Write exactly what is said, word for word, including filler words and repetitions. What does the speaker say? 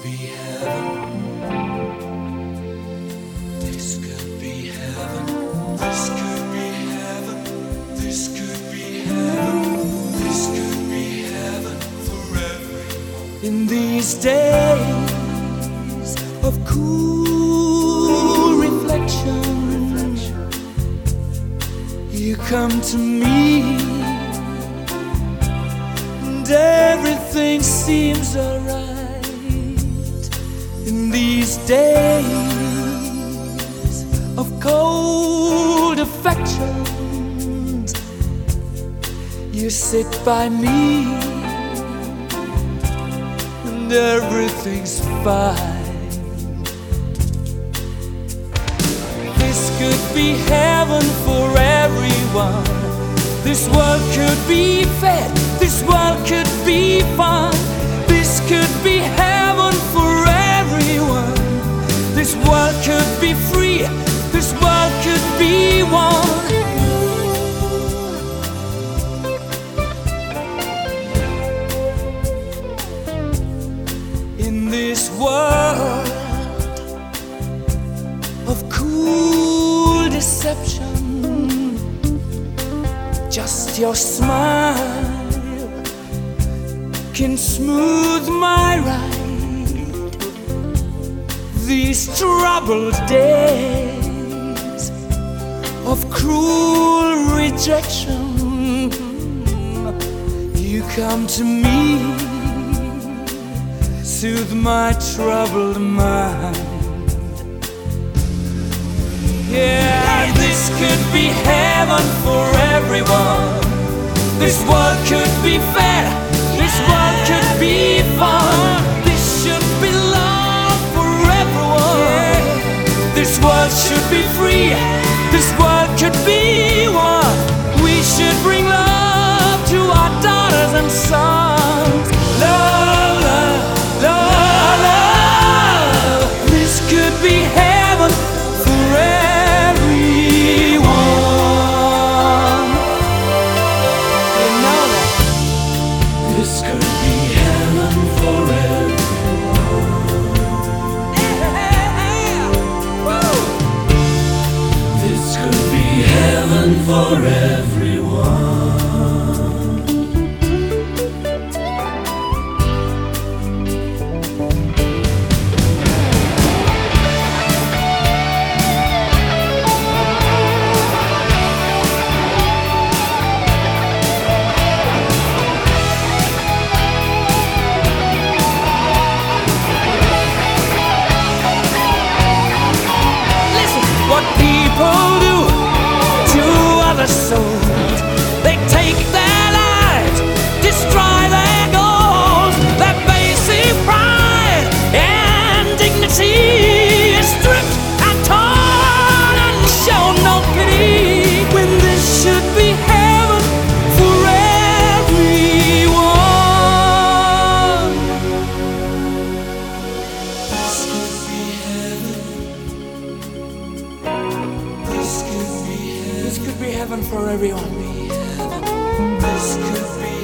be heaven. This could be heaven. This could be heaven. This could be heaven. This could be heaven for everyone. In these days of cool reflection, reflection, you come to me, and everything seems alright. In these days of cold affections, you sit by me, and everything's fine. This could be heaven for everyone. This world could be fed. This world could be fun. This could be heaven for everyone. This world could be free. This world could be one. In this world of cool deception, just your smile can smooth my ride. These troubled days of cruel rejection, you come to me, soothe my troubled mind. Yeah, this could be heaven for everyone. This world could be fair. This world could be fun. This should be love for everyone. This world should be free. This world could be one. We should bring love to our daughters and sons. Love, love, love, love. This could be heaven for everyone. You know that. This could be heaven for everyone. This could be heaven for everyone. What people do to other souls, they take their lives, destroy their goals. Their basic pride and dignity is stripped and torn and shown no pity, when this should be heaven for everyone. This could be heaven. This could be heaven. This could be heaven for everyone. This could be